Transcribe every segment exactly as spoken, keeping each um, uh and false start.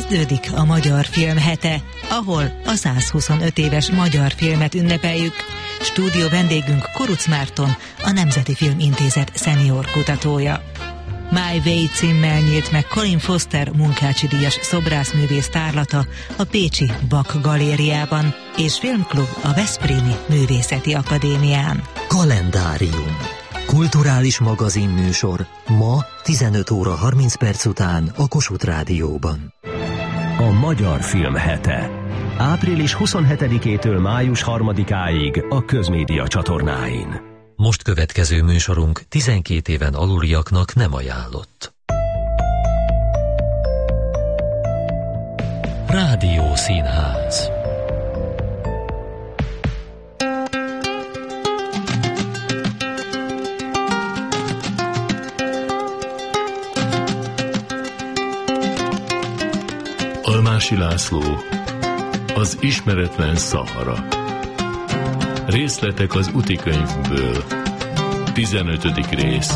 Kezdődik a Magyar Film Hete, ahol a százhuszonöt éves magyar filmet ünnepeljük. Stúdió vendégünk Kuruc Márton, a Nemzeti Filmintézet szenior kutatója. My Way címmel nyílt meg Colin Foster Munkácsi díjas szobrászművész tárlata a pécsi Bak Galériában, és filmklub a Veszprémi Művészeti Akadémián. Kalendárium. Kulturális magazinműsor ma tizenöt óra harminc perc után a Kossuth Rádióban. A Magyar Film Hete. április huszonhetedikétől május harmadikáig a Közmédia csatornáin. Most következő műsorunk tizenkét éven aluliaknak nem ajánlott. Rádió Színház. Almási László, az ismeretlen Szahara. Részletek az útikönyvből. tizenötödik rész.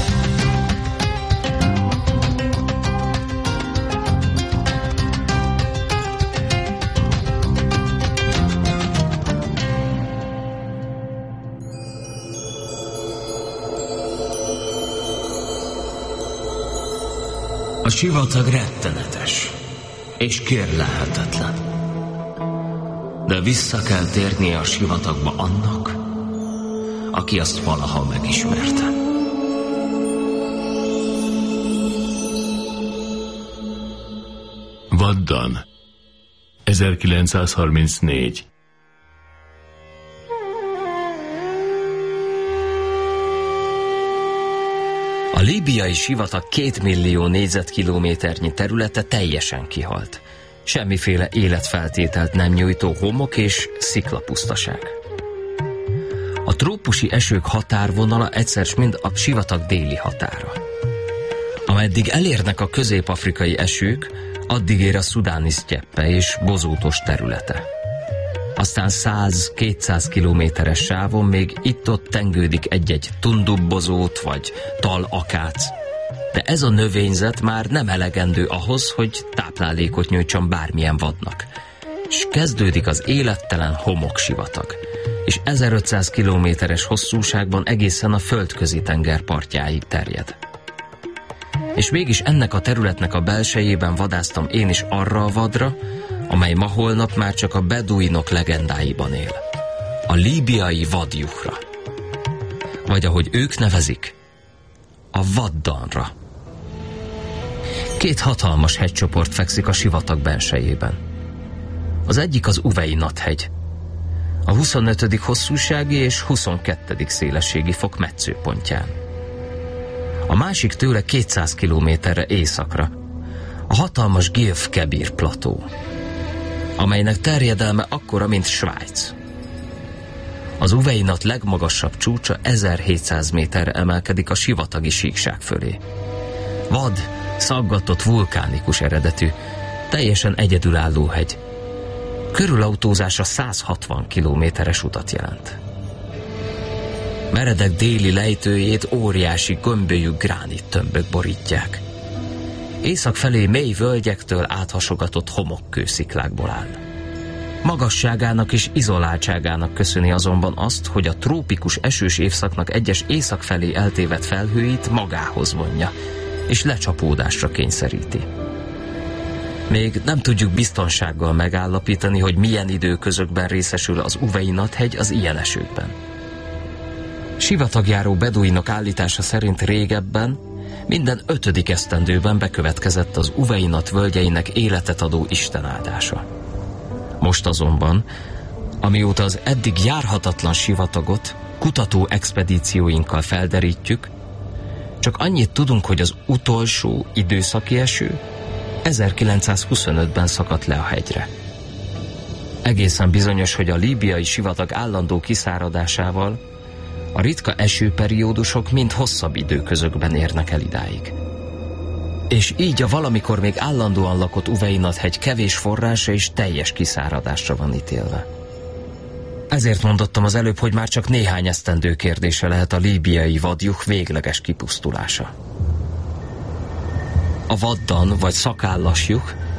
A sivatag rettenetes és kérlelhetetlen. De vissza kell térnie a sivatagba annak, aki azt valaha megismerte. Vaddan, ezerkilencszázharmincnégy. A líbiai sivatag két millió négyzetkilométernyi területe teljesen kihalt. Semmiféle életfeltételt nem nyújtó homok és sziklapusztaság. A trópusi esők határvonala egyszer s mind a sivatag déli határa. Ameddig elérnek a közép-afrikai esők, addig ér a szudáni sztyeppe és bozótos területe. Aztán száz-kétszáz kilométeres sávon még itt-ott tengődik egy-egy tundubbozót vagy talakác. De ez a növényzet már nem elegendő ahhoz, hogy táplálékot nyújtson bármilyen vadnak. És kezdődik az élettelen homoksivatag, és ezerötszáz kilométeres hosszúságban egészen a földközi tenger partjáig terjed. És mégis ennek a területnek a belsejében vadásztam én is arra a vadra, amely ma holnap már csak a beduinok legendáiban él. A líbiai vadjuhra. Vagy ahogy ők nevezik, a vaddanra. Két hatalmas hegycsoport fekszik a sivatag bensejében. Az egyik az Uveinat-hegy, a huszonötödik hosszúsági és huszonkettedik szélességi fok metszőpontján. A másik tőle kétszáz kilométerre északra a hatalmas Gilf-Kebir plató, amelynek terjedelme akkora, mint Svájc. Az Uveinat legmagasabb csúcsa ezerhétszáz méterre emelkedik a sivatagi síkság fölé. Vad, szaggatott vulkánikus eredetű, teljesen egyedülálló hegy. Körülautózása száz hatvan kilométeres utat jelent. Meredek déli lejtőjét óriási gömbölyű gránittömbök borítják. Észak felé mély völgyektől áthasogatott homokkősziklákból áll. Magasságának és izoláltságának köszöni azonban azt, hogy a trópikus esős évszaknak egyes észak felé eltévedt felhőit magához vonja, és lecsapódásra kényszeríti. Még nem tudjuk biztonsággal megállapítani, hogy milyen időközökben részesül az Uveinat-hegy az ilyen esőkben. Sivatagjáró beduinok állítása szerint régebben minden ötödik esztendőben bekövetkezett az Uveinat völgyeinek életet adó istenáldása. Most azonban, amióta az eddig járhatatlan sivatagot kutató expedícióinkkal felderítjük, csak annyit tudunk, hogy az utolsó időszaki eső ezerkilencszázhuszonötben szakadt le a hegyre. Egészen bizonyos, hogy a líbiai sivatag állandó kiszáradásával a ritka esőperiódusok mind hosszabb időközökben érnek el idáig. És így a valamikor még állandóan lakott Uveinat-hegy kevés forrása és teljes kiszáradásra van ítélve. Ezért mondottam az előbb, hogy már csak néhány esztendő kérdése lehet a líbiai vadjuh végleges kipusztulása. A vaddan vagy szakállas juh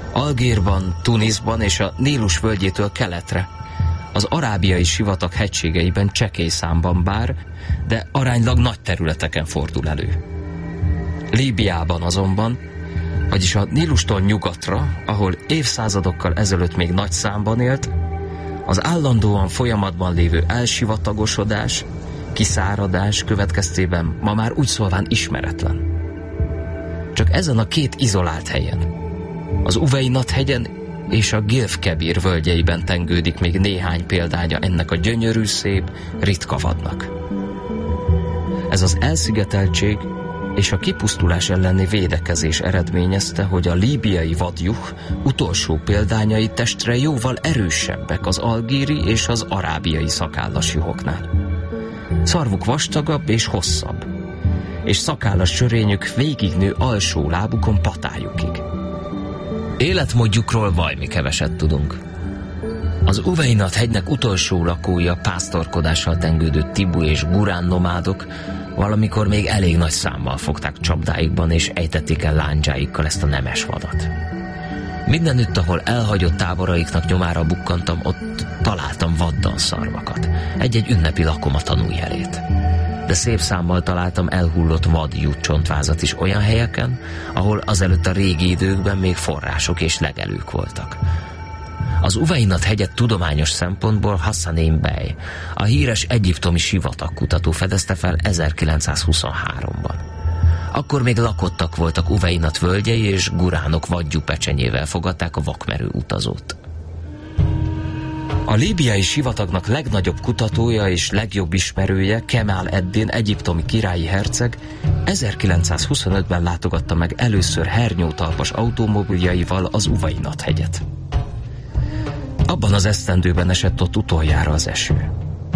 Algérban, Tunisban és a Nílus völgyétől keletre, az arábiai sivatag hegységeiben csekély számban bár, de aránylag nagy területeken fordul elő. Líbiában azonban, vagyis a Nílustól nyugatra, ahol évszázadokkal ezelőtt még nagy számban élt, az állandóan folyamatban lévő elsivatagosodás, kiszáradás következtében ma már úgy szólván ismeretlen. Csak ezen a két izolált helyen, az Uveinat-hegyen és a Gilf-Kebir völgyeiben tengődik még néhány példánya ennek a gyönyörű, szép, ritka vadnak. Ez az elszigeteltség és a kipusztulás elleni védekezés eredményezte, hogy a líbiai vadjuh utolsó példányai testre jóval erősebbek az algíri és az arábiai szakállas juhoknál. Szarvuk vastagabb és hosszabb, és szakállas sörényük végignő alsó lábukon patájukig. Életmódjukról vajmi keveset tudunk. Az Uveinat-hegynek utolsó lakói a pásztorkodással tengődő Tibu és Gurán nomádok valamikor még elég nagy számmal fogták csapdáikban és ejtették el lándzsáikkal ezt a nemes vadat. Mindenütt, ahol elhagyott táboraiknak nyomára bukkantam, ott találtam vaddanszarvakat, egy-egy ünnepi lakoma tanújelét. De szép számmal találtam elhullott vadjú csontvázat is olyan helyeken, ahol azelőtt a régi időkben még források és legelők voltak. Az Uveinat-hegyet tudományos szempontból Hassanein Bey, a híres egyiptomi sivatagkutató fedezte fel ezerkilencszázhuszonháromban. Akkor még lakottak voltak Uveinat völgyei, és guránok vadjú pecsenyével fogadták a vakmerő utazót. A líbiai sivatagnak legnagyobb kutatója és legjobb ismerője, Kemal Eddin egyiptomi királyi herceg ezerkilencszázhuszonötben látogatta meg először hernyótalpas automobiljaival az Uveinat-hegyet. Abban az esztendőben esett ott utoljára az eső.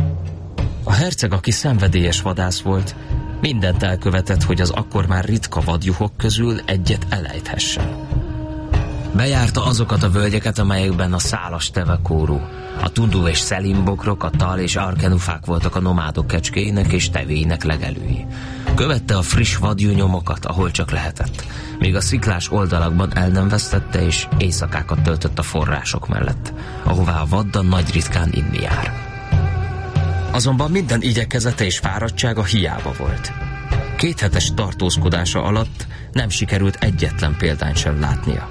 A herceg, aki szenvedélyes vadász volt, mindent elkövetett, hogy az akkor már ritka vadjuhok közül egyet elejthessen. Bejárta azokat a völgyeket, amelyekben a szálas tevekóró, a tundú és szelimbokrok, a tal és arkenufák voltak a nomádok kecskéinek és tevéinek legelői. Követte a friss vadjú nyomokat, ahol csak lehetett, még a sziklás oldalakban el nem vesztette, és éjszakákat töltött a források mellett, ahová a vaddan nagy ritkán inni jár. Azonban minden igyekezete és fáradtsága hiába volt. Kéthetes tartózkodása alatt nem sikerült egyetlen példányt sem látnia.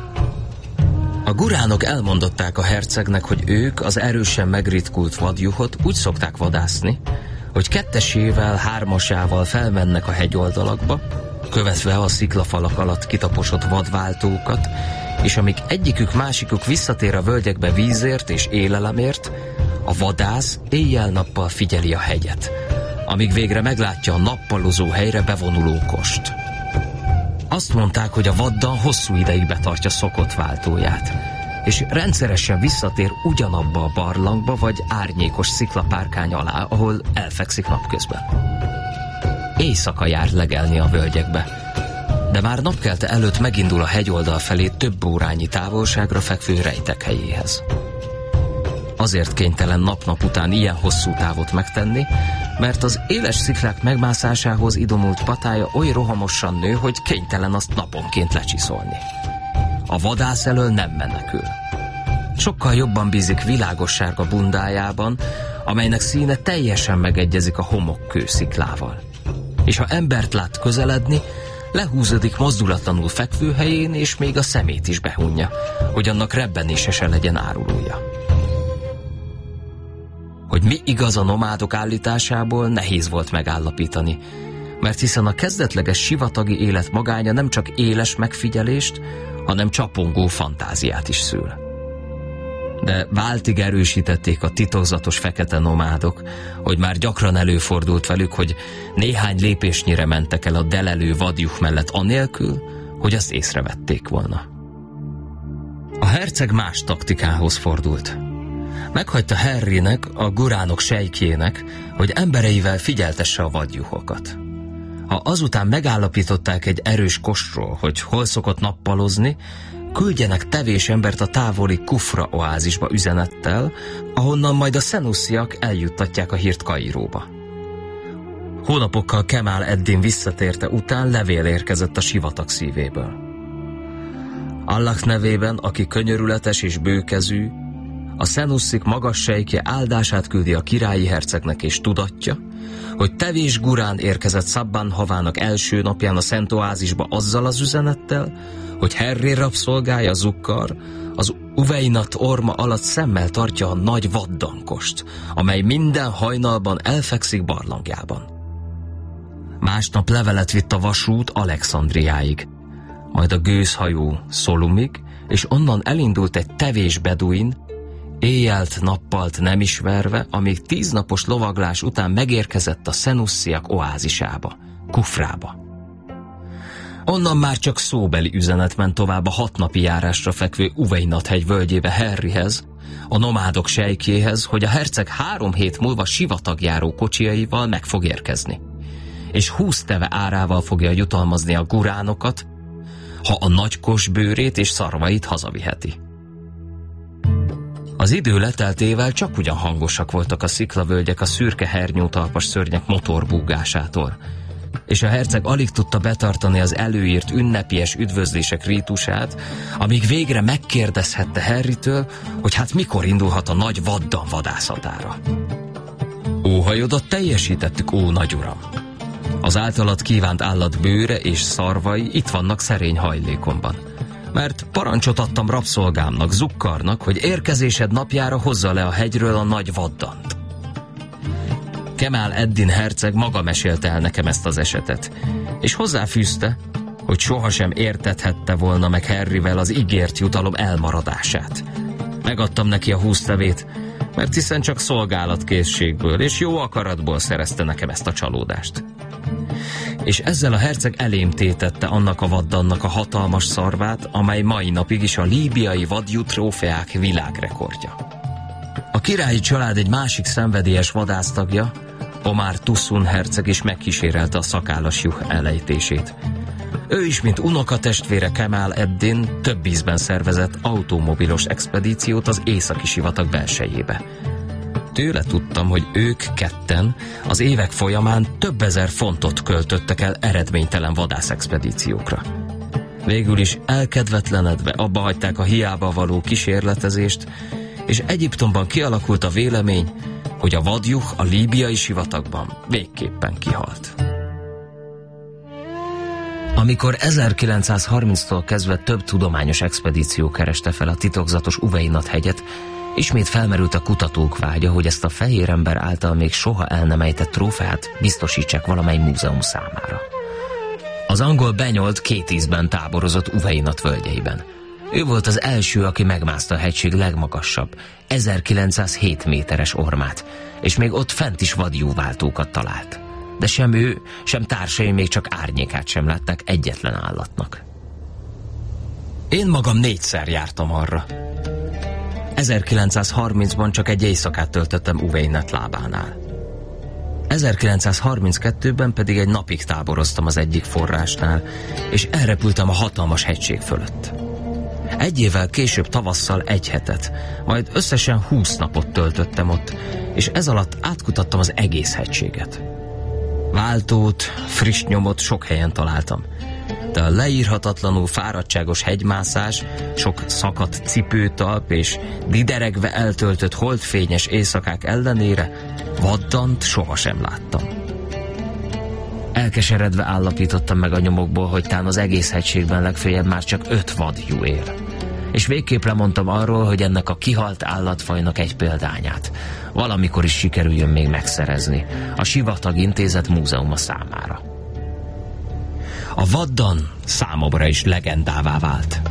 A guránok elmondották a hercegnek, hogy ők az erősen megritkult vadjuhot úgy szokták vadászni, hogy kettesével, hármasával felmennek a hegyoldalakba, követve a sziklafalak alatt kitaposott vadváltókat, és amíg egyikük másikuk visszatér a völgyekbe vízért és élelemért, a vadász éjjel-nappal figyeli a hegyet, amíg végre meglátja a nappalozó helyre bevonuló kost. Azt mondták, hogy a vaddan hosszú ideig betartja szokott váltóját, és rendszeresen visszatér ugyanabba a barlangba vagy árnyékos sziklapárkány alá, ahol elfekszik napközben. Éjszaka jár legelni a völgyekbe, de már napkelte előtt megindul a hegyoldal felé több órányi távolságra fekvő rejtek helyéhez. Azért kénytelen nap-nap után ilyen hosszú távot megtenni, mert az éles sziklák megmászásához idomult patája oly rohamosan nő, hogy kénytelen azt naponként lecsiszolni. A vadász elől nem menekül. Sokkal jobban bízik világos sárga bundájában, amelynek színe teljesen megegyezik a homokkő sziklával. És ha embert lát közeledni, lehúzódik mozdulatlanul fekvőhelyén, és még a szemét is behunja, hogy annak rebbenése se legyen árulója. Hogy mi igaz a nomádok állításából, nehéz volt megállapítani, mert hiszen a kezdetleges sivatagi élet magánya nem csak éles megfigyelést, hanem csapongó fantáziát is szül. De váltig erősítették a titokzatos fekete nomádok, hogy már gyakran előfordult velük, hogy néhány lépésnyire mentek el a delelő vadjuh mellett anélkül, hogy azt észrevették volna. A herceg más taktikához fordult. Meghagyta Harrynek, a guránok sejkjének, hogy embereivel figyeltesse a vadjuhokat. Ha azután megállapították egy erős kostról, hogy hol szokott nappalozni, küldjenek tevés embert a távoli Kufra oázisba üzenettel, ahonnan majd a szenusziak eljuttatják a hírt Kairóba. Hónapokkal Kemal Eddin visszatérte után levél érkezett a sivatag szívéből. Allah nevében, aki könyörületes és bőkezű, a Senusszik magas sejkje áldását küldi a királyi hercegnek, és tudatja, hogy Tevés Gurán érkezett Szabban havának első napján a Szent Oázisba azzal az üzenettel, hogy Harry rabszolgája Zukkar az Uveinat orma alatt szemmel tartja a nagy vaddankost, amely minden hajnalban elfekszik barlangjában. Másnap levelet vitt a vasút Alexandriáig, majd a gőzhajó Szolumig, és onnan elindult egy tevés beduin, éjjelt-nappalt nem ismerve, amíg tíznapos lovaglás után megérkezett a Senussziak oázisába, Kufrába. Onnan már csak szóbeli üzenet ment tovább a hatnapi járásra fekvő Uveinat-hegy völgyébe Harryhez, a nomádok sejkjéhez, hogy a herceg három hét múlva sivatagjáró kocsiaival meg fog érkezni, és húsz teve árával fogja jutalmazni a guránokat, ha a nagykos bőrét és szarvait hazaviheti. Az idő leteltével csak ugyan hangosak voltak a sziklavölgyek a szürke hernyótalpas szörnyek motorbúgásától, és a herceg alig tudta betartani az előírt ünnepies üdvözlések rítusát, amíg végre megkérdezhette Harrytől, hogy hát mikor indulhat a nagy vaddan vadászatára. Óhajodat teljesítettük, ó nagyuram. Az általad kívánt állat bőre és szarvai itt vannak szerény hajlékomban, mert parancsot adtam rabszolgámnak, Zukkarnak, hogy érkezésed napjára hozza le a hegyről a nagy vaddant. Kemál Eddin herceg maga mesélte el nekem ezt az esetet, és hozzáfűzte, hogy sohasem értethette volna meg Harryvel az ígért jutalom elmaradását. Megadtam neki a húsz tevét, mert hiszen csak szolgálatkészségből és jó akaratból szerezte nekem ezt a csalódást. És ezzel a herceg elém tétette annak a vaddannak a hatalmas szarvát, amely mai napig is a líbiai vadjú trófeák világrekordja. A királyi család egy másik szenvedélyes vadásztagja, Omar Tuszun herceg is megkísérelte a szakállas juh elejtését. Ő is, mint unokatestvére Kemál Eddin, több ízben szervezett automobilos expedíciót az északi sivatag belsejébe. Tőle tudtam, hogy ők ketten az évek folyamán több ezer fontot költöttek el eredménytelen vadászexpedíciókra. Végül is elkedvetlenedve abba hagyták a hiába való kísérletezést, és Egyiptomban kialakult a vélemény, hogy a vadjuh a líbiai sivatagban végképpen kihalt. Amikor ezerkilencszázharminctól kezdve több tudományos expedíció kereste fel a titokzatos Uveinat-hegyet, ismét felmerült a kutatók vágya, hogy ezt a fehér ember által még soha el nem ejtett trófeát biztosítsák valamely múzeum számára. Az angol Benyold két ízben táborozott Uveinat völgyeiben. Ő volt az első, aki megmászta a hegység legmagasabb, ezerkilencszázhét méteres ormát, és még ott fent is vadjúváltókat talált. De sem ő, sem társai még csak árnyékát sem látták egyetlen állatnak. Én magam négyszer jártam arra. ezerkilencszázharmincban csak egy éjszakát töltöttem Uveinat lábánál. ezerkilencszázharminckettőben pedig egy napig táboroztam az egyik forrásnál, és elrepültem a hatalmas hegység fölött. Egy évvel később tavasszal egy hetet, majd összesen húsz napot töltöttem ott, és ez alatt átkutattam az egész hegységet. Váltót, friss nyomot sok helyen találtam, de a leírhatatlanul fáradtságos hegymászás, sok szakadt cipőtalp és dideregve eltöltött holdfényes éjszakák ellenére vaddant sohasem láttam. Elkeseredve állapítottam meg a nyomokból, hogy tán az egész hegységben legfeljebb már csak öt vadjú él. És végképp lemondtam arról, hogy ennek a kihalt állatfajnak egy példányát valamikor is sikerüljön még megszerezni a Sivatag Intézet múzeuma számára. A vaddan számomra is legendává vált.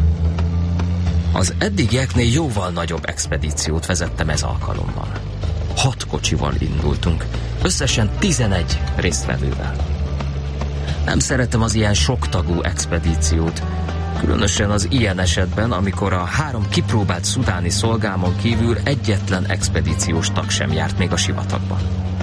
Az eddigieknél jóval nagyobb expedíciót vezettem ez alkalommal. Hat kocsival indultunk, összesen tizenegy résztvevővel. Nem szeretem az ilyen soktagú expedíciót, különösen az ilyen esetben, amikor a három kipróbált szudáni szolgámon kívül egyetlen expedíciós tag sem járt még a sivatagban.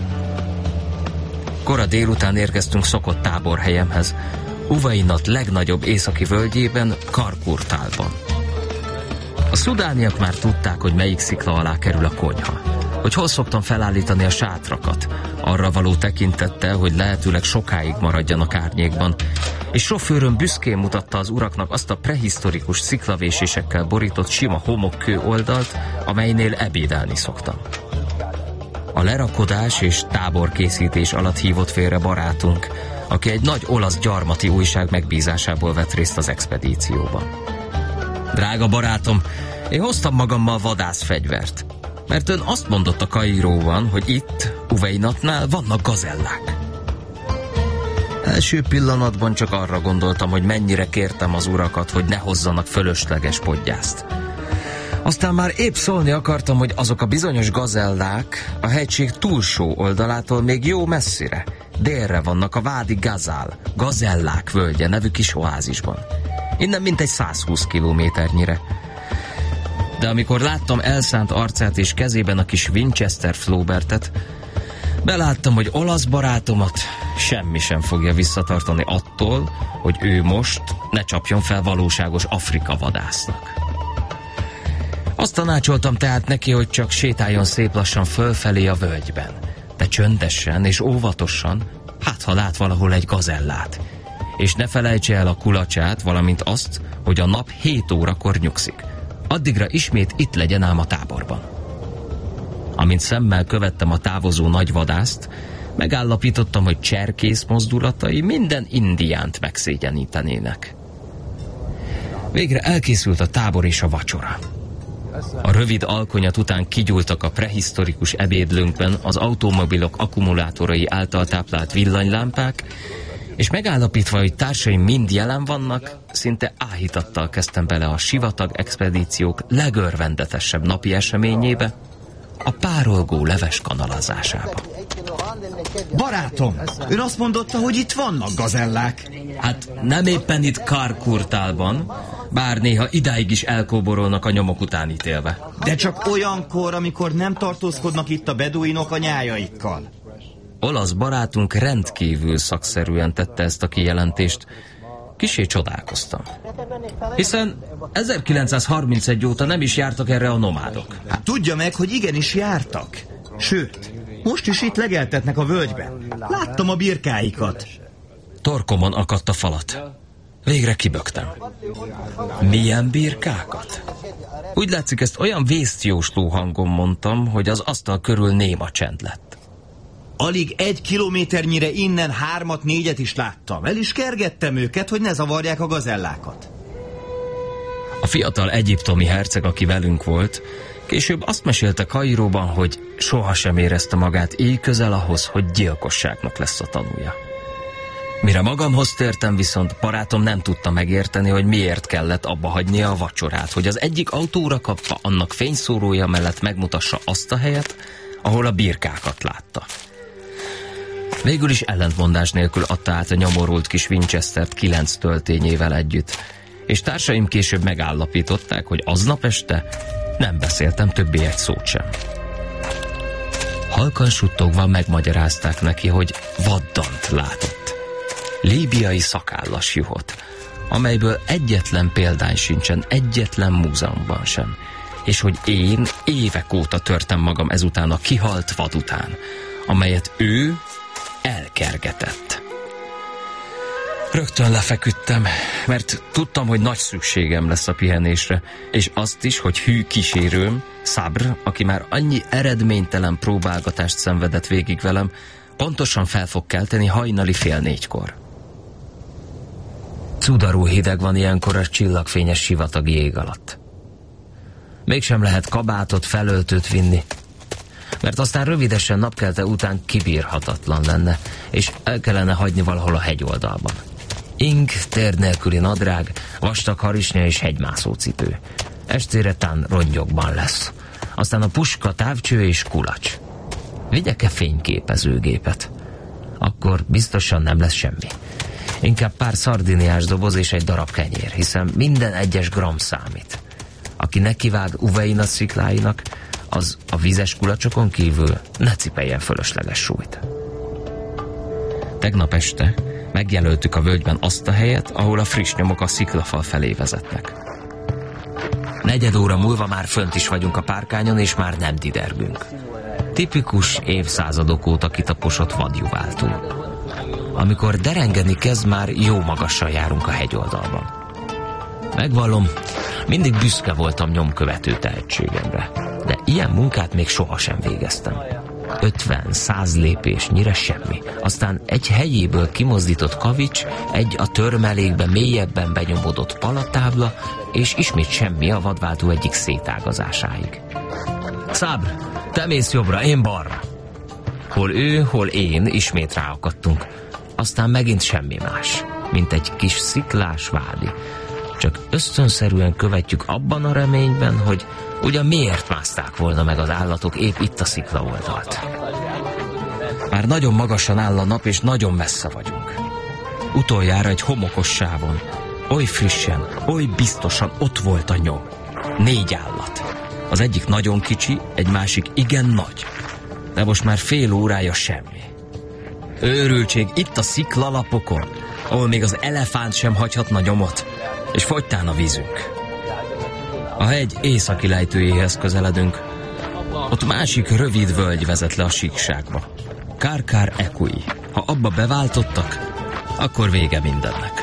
Kora délután érkeztünk szokott táborhelyemhez, Uveinat legnagyobb északi völgyében, Karkurtálban. A szudániak már tudták, hogy melyik szikla alá kerül a konyha, hogy hol szoktam felállítani a sátrakat, arra való tekintettel, hogy lehetőleg sokáig maradjanak árnyékban, és sofőröm büszkén mutatta az uraknak azt a prehisztorikus sziklavésésekkel borított sima homokkő oldalt, amelynél ebédelni szoktam. A lerakodás és táborkészítés alatt hívott félre barátunk, aki egy nagy olasz gyarmati újság megbízásából vett részt az expedícióban. Drága barátom, én hoztam magammal vadászfegyvert, mert ön azt mondott a Kairóban, hogy itt, Uveinatnál vannak gazellák. Első pillanatban csak arra gondoltam, hogy mennyire kértem az urakat, hogy ne hozzanak fölösleges podgyászt. Aztán már épp szólni akartam, hogy azok a bizonyos gazellák a hegység túlsó oldalától még jó messzire, délre vannak a Vádi Gazál, Gazellák völgye nevű kis oázisban. Innen mintegy százhúsz kilométernyire. De amikor láttam elszánt arcát és kezében a kis Winchester Flaubertet, beláttam, hogy olasz barátomat semmi sem fogja visszatartani attól, hogy ő most ne csapjon fel valóságos Afrika vadásznak. Azt tanácsoltam tehát neki, hogy csak sétáljon szép lassan fölfelé a völgyben, de csöndesen és óvatosan, hát ha lát valahol egy gazellát, és ne felejtse el a kulacsát, valamint azt, hogy a nap hét órakor nyugszik. Addigra ismét itt legyen ám a táborban. Amint szemmel követtem a távozó nagyvadászt, megállapítottam, hogy cserkész mozdulatai minden indiánt megszégyenítenének. Végre elkészült a tábor és a vacsora. A rövid alkonyat után kigyúltak a prehisztorikus ebédlőnkben az automobilok akkumulátorai által táplált villanylámpák, és megállapítva, hogy társaim mind jelen vannak, szinte áhítattal kezdtem bele a sivatag expedíciók legörvendetesebb napi eseményébe, a párolgó leves kanalazásába. Barátom, ön azt mondotta, hogy itt vannak gazellák. Hát nem éppen itt Karkurtálban, bár néha idáig is elkóborolnak a nyomok után ítélve. De csak olyankor, amikor nem tartózkodnak itt a beduinok a nyájaikkal. Olasz barátunk rendkívül szakszerűen tette ezt a kijelentést. Kissé csodálkoztam. Hiszen ezerkilencszázharmincegy óta nem is jártak erre a nomádok. Hát tudja meg, hogy igenis jártak. Sőt, most is itt legeltetnek a völgyben. Láttam a birkáikat. Torkomon akadt a falat. Végre kibögtem. Milyen birkákat? Úgy látszik, ezt olyan vésztjósló hangon mondtam, hogy az asztal körül néma csend lett. Alig egy kilométernyire innen hármat, négyet is láttam. El is kergettem őket, hogy ne zavarják a gazellákat. A fiatal egyiptomi herceg, aki velünk volt, később azt mesélte Kairóban, hogy sohasem érezte magát így közel ahhoz, hogy gyilkosságnak lesz a tanúja. Mire magamhoz tértem, viszont barátom nem tudta megérteni, hogy miért kellett abba hagynia a vacsorát, hogy az egyik autóra kapva annak fényszórója mellett megmutassa azt a helyet, ahol a birkákat látta. Végül is ellentmondás nélkül adta át a nyomorult kis Winchestert kilenc töltényével együtt, és társaim később megállapították, hogy aznap este nem beszéltem többé egy szót sem. Halkan suttogva megmagyarázták neki, hogy vaddant látott. Líbiai szakállas juhot, amelyből egyetlen példány sincsen egyetlen múzeumban sem, és hogy én évek óta törtem magam ezután a kihalt vad után, amelyet ő elkergetett. Rögtön lefeküdtem, mert tudtam, hogy nagy szükségem lesz a pihenésre, és azt is, hogy hű kísérőm, Szabr, aki már annyi eredménytelen próbálgatást szenvedett végig velem, pontosan fel fog kelteni hajnali fél négykor. Cudarú hideg van ilyenkor a csillagfényes sivatagi ég alatt. Mégsem lehet kabátot, felöltőt vinni, mert aztán rövidesen napkelte után kibírhatatlan lenne, és el kellene hagyni valahol a hegyoldalban. Ing, térd nélküli nadrág, vastag harisnya és hegymászócipő. Estére tán rongyokban lesz. Aztán a puska, távcső és kulacs. Vigyek-e fényképezőgépet? Akkor biztosan nem lesz semmi. Inkább pár szardiniás doboz és egy darab kenyér, hiszen minden egyes gram számít. Aki nekivág Uveina szikláinak, az a vízes kulacsokon kívül ne cipeljen fölösleges súlyt. Tegnap este megjelöltük a völgyben azt a helyet, ahol a friss nyomok a sziklafal felé vezetnek. Negyed óra múlva már fönt is vagyunk a párkányon, és már nem didergünk. Tipikus évszázadok óta kitaposott vadjuváltó. Amikor derengeni kezd, már jó magassal járunk a hegyoldalban. Megvallom, mindig büszke voltam nyomkövető tehetségemre, de ilyen munkát még sohasem végeztem. ötven-száz lépésnyire semmi. Aztán egy helyéből kimozdított kavics, egy a törmelékbe mélyebben benyomodott palatábla, és ismét semmi a vadváltó egyik szétágazásáig. Szábr, te mész jobbra, én balra. Hol ő, hol én ismét ráakadtunk. Aztán megint semmi más, mint egy kis sziklás vádi. Csak ösztönszerűen követjük abban a reményben, hogy ugyan miért mászták volna meg az állatok épp itt a szikla oldalt. Már nagyon magasan áll a nap, és nagyon messze vagyunk. Utoljára egy homokos sávon, oly frissen, oly biztosan ott volt a nyom. Négy állat. Az egyik nagyon kicsi, egy másik igen nagy. De most már fél órája semmi. Őrültség itt a sziklalapokon, ahol még az elefánt sem hagyhatna nyomot, és fogytán a vízünk. A hegy északi lejtőjéhez közeledünk. Ott másik rövid völgy vezet le a síkságba. Kárkár Ekui. Ha abba beváltottak, akkor vége mindennek.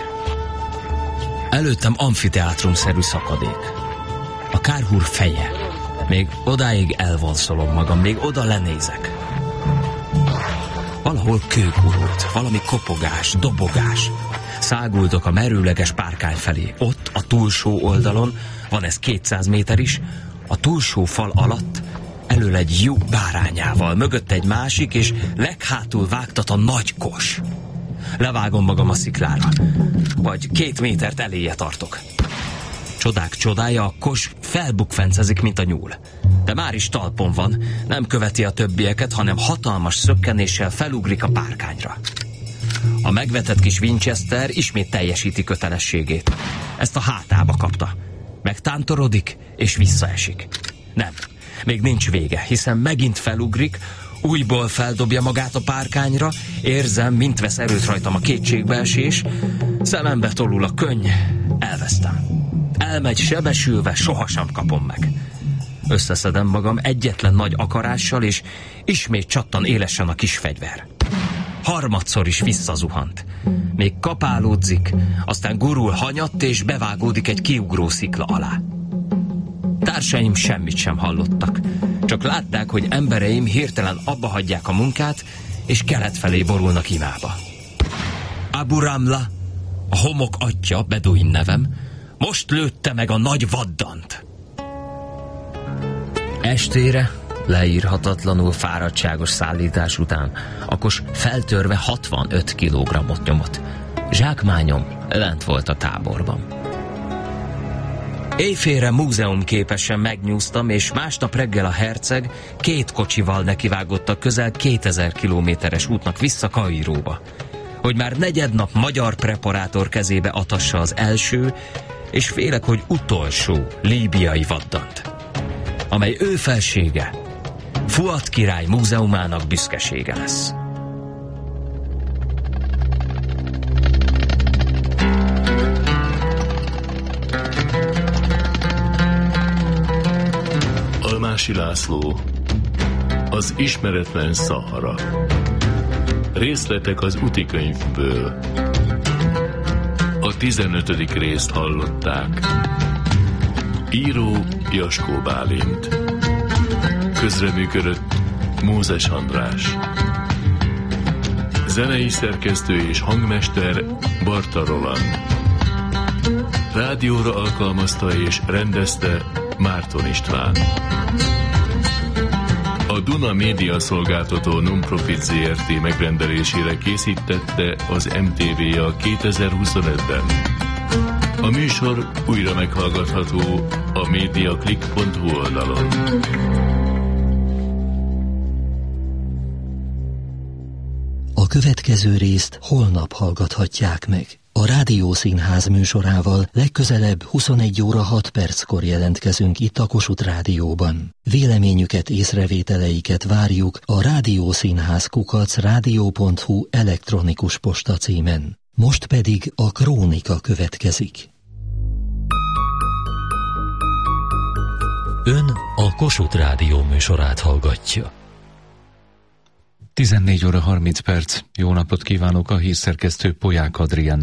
Előttem amfiteátrumszerű szakadék. A Kárhúr feje. Még odáig elvonszolom magam, még oda lenézek. Valahol kő gurult, valami kopogás, dobogás. Száguldok a merőleges párkány felé. Ott, a túlsó oldalon, van ez kétszáz méter is, a túlsó fal alatt elől egy lyuk bárányával, mögött egy másik, és leghátul vágtat a nagy kos. Levágom magam a sziklára, vagy két métert eléje tartok. Csodák csodája, a kos felbukfencezik, mint a nyúl. De már is talpon van, nem követi a többieket, hanem hatalmas szökkenéssel felugrik a párkányra. A megvetett kis Winchester ismét teljesíti kötelességét. Ezt a hátába kapta. Megtántorodik, és visszaesik. Nem, még nincs vége, hiszen megint felugrik, újból feldobja magát a párkányra, érzem, mint vesz erőt rajtam a kétségbeesés, szemembe tolul a könny, elvesztem. Elmegy sebesülve, sohasem kapom meg. Összeszedem magam egyetlen nagy akarással, és ismét csattan élesen a kis fegyver. Harmadszor is visszazuhant. Még kapálódzik, aztán gurul hanyatt, és bevágódik egy kiugró szikla alá. Társaim semmit sem hallottak, csak látták, hogy embereim hirtelen abba hagyják a munkát, és kelet felé borulnak imába. Abu Ramla, a homok atya, beduin nevem, most lőtte meg a nagy vaddant. Estére, leírhatatlanul fáradtságos szállítás után, a kos feltörve hatvanöt kilogrammot nyomott. Zsákmányom lent volt a táborban. Éjfélre múzeumképesen megnyúztam, és másnap reggel a herceg két kocsival nekivágott a közel kétezer kilométeres útnak vissza Kairóba, hogy már negyednap magyar preparátor kezébe adhassa az első, és félek, hogy utolsó líbiai vaddant, amely ő felsége, Fuad király múzeumának büszkesége lesz. Almási László, az ismeretlen Szahara. Részletek az útikönyvből. A tizenötödik részt hallották. Író Jaskó Bálint. Közreműködött Mózes András. Zenei szerkesztő és hangmester Barta Roland. Rádióra alkalmazta és rendezte Márton István. A Duna Média Szolgáltató Non-Profit zé er té megrendelésére készítette az em té vé a kétezer-huszonötben. A műsor újra meghallgatható a mediaclick pont hu oldalon. A következő részt holnap hallgathatják meg. A Rádiószínház műsorával legközelebb huszonegy óra hat perckor jelentkezünk itt a Kossuth Rádióban. Véleményüket, észrevételeiket várjuk a rádiószínház kukac rádió pont hu elektronikus posta címen. Most pedig a Krónika következik. Ön a Kossuth Rádió műsorát hallgatja. tizennégy óra harminc perc. Jó napot kívánok, a hírszerkesztő Polyák Adrián.